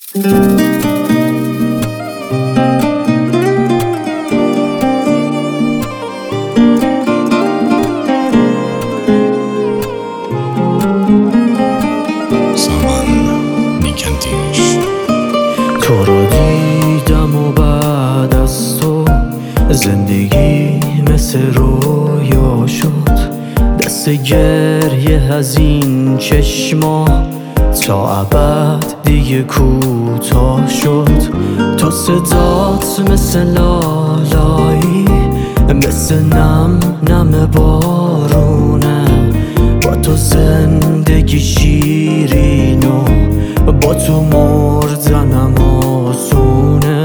تو رو دیدم و بعد از تو زندگی مثل رویا شد. دست گریه از این چشما تا ابد دیگه کوتاه شد. تو صدات مثل لالایی، مثل نم نم بارونه. با تو زندگی شیرین و با تو مردنم آسونه.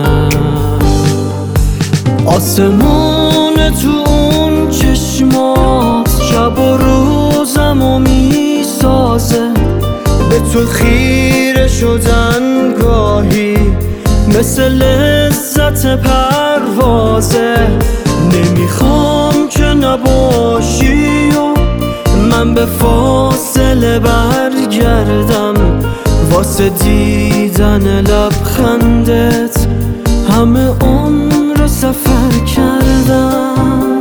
آسمون تو اون چشمات شب و روزمو میسازه. به تو خیره شدن گاهی مثل لذت پروازه. نمیخوام که نباشی و من به فاصله برگردم. واسه دیدن لبخندت همه عمر سفر کردم.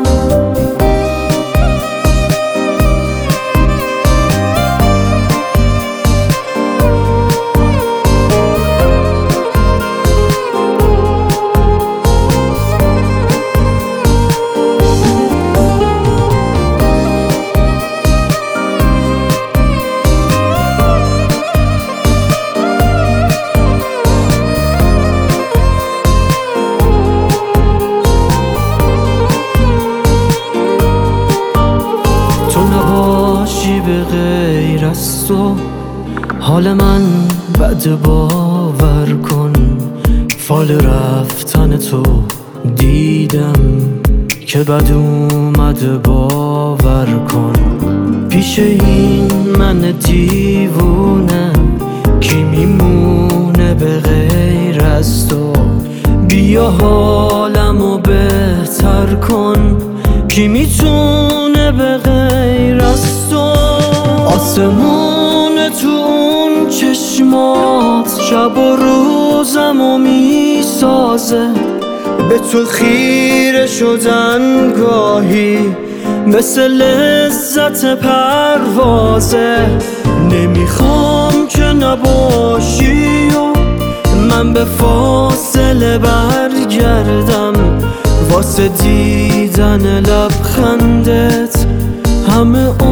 تو نباشی به غیر از تو حال من بد، باور کن. فال رفتن تو دیدم که بد اومده، باور کن. پیش این من دیوونه کی میمونه به غیر از تو؟ بیا حالمو بهتر کن، کی میتونه به غیر از تو؟ آسمون تو اون چشمات شب و روزمو میسازه. به تو خیره شدن گاهی مثل لذت پروازه. نمیخوام که نباشی و من به فاصله برگردم. واسه دیدن لبخندت همه